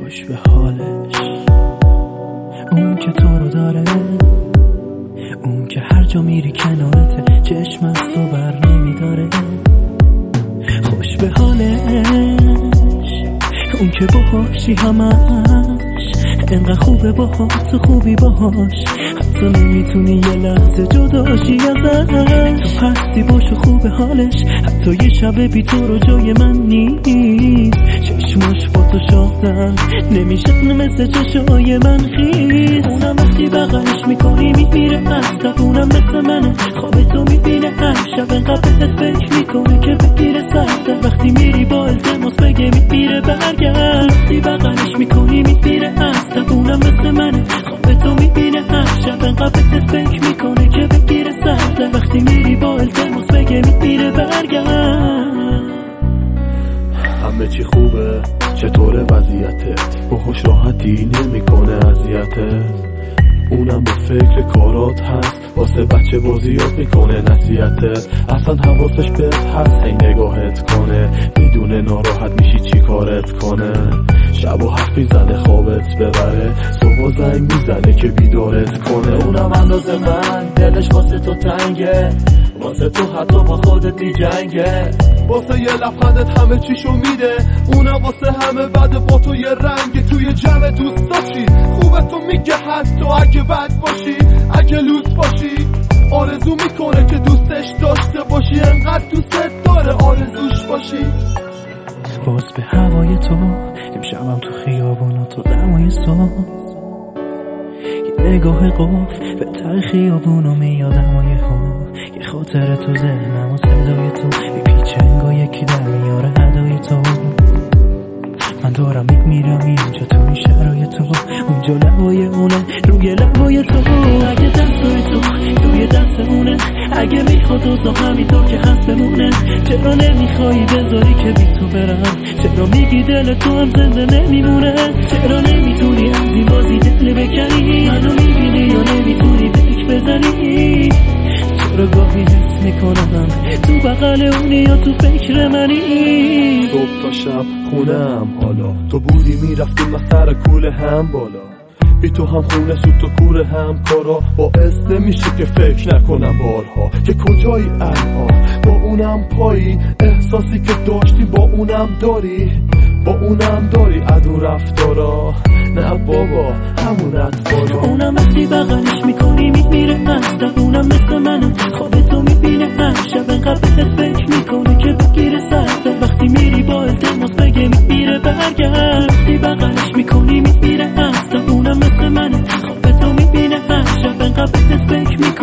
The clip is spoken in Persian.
خوش به حالش، اون که تو رو داره، اون که هر جا میری کنارته، چشم از تو بر نمیداره. خوش به حالش، اون که باهاشی همش، انقدر خوبه باهات و خوبی باهاش، حتی نمیتونی یه لحظه جداشی ازش. تو هستی باش و خوبه حالش، حتی یه شب بی تو رو جای من نیست. چشماش با تو شاهدن نمیشه مثل چشای من خیز. اونم وقتی بغلش میکنی میمیره از اونم مثل منه، خواب تو میبینه هر شب انقدر بهت فکر میکنه که بگیره سرده. وقتی میری با التماس بگه میمیره برگرد، وقتی بغلش میکنی میمیره از اونم مثل منه، خواب تو میبینه هر شب انقدر بهت فکر میکنه که بگیره سرده. وقتی میری با التماس بگه میمیره برگرد. همه چی خوبه، چطوره وضعیتت؟ باهاش راحتی نمیکنه اذیتت؟ اونم به فکر کارات هست، واسه بچه بازیات میکنه نصیحتت. اصلا حواسش بهت هست، هی نگاهت کنه، میدونه ناراحت میشی چی کارت کنه. شب و حرف میزنه خوابت ببره، صبح زنگ میزنه که بیدارت کنه. اونم اندازه من دلش واسه تو تنگه، واسه تو حتی با خودت میجنگه. واسه یه لبخندت همه چیشو میده، اونم واسه همه بعد با تو یه رنگ. توی جمع دوستاشی خوبه تو میگه حتی اگه بد باشی، اگه لوس باشی. آرزو میکنه که دوستش داشته باشی، انقدر دوستت داره آرزوش باشی. باز به هوای تو امشبم تو خیابون و تو دمای صبح، یه نگاه قفل به ته خیابونو میادم و یه خاطر تو ذهنم و صدای تو میپیچه انگار یکی در میاره ادای تو. من دارم میمیرم اینجا تو این شرایط تو، اونجا لبای اونه روی لبای تو. اگه دستای تو توی دست اونه، اگه میخواد اوضاع همینطور که هست بمونه، چرا نمیخوایی بذاری که بی تو برم؟ چرا میگی دل تو هم زنده نمیمونه؟ چرا نمیتونی از این بازی دل بکنی؟ منو میبینی یا نمیتونی بک بزنی؟ چرا گاهی حس میکنم تو بغل اونی یا تو فکر منی؟ صبح تا شب خونم حالا، تو بودی میرفتیم و سر کوله هم بالا. بی تو هم خونه سود تو کوره هم کارا، باعث نمیشه که فکر نکنم بارها که کجایی الان. با اونم پایی، احساسی که داشتی با اونم داری، با اونم داری از اون رفتارا. نه بابا همون اطفارا. اونم وقتی بغلش میکنی میمیره از اونم مثل منه، خواب تو میبینه هر شب انقدر بهت فکر میکنه که بگیره سرده. وقتی میری با التماس بگه میمیره برگرد، وقتی بغلش میکنی میمیره از اونم مثل منه، خواب تو میبینه هر شب انقدر بهت فکر میکنه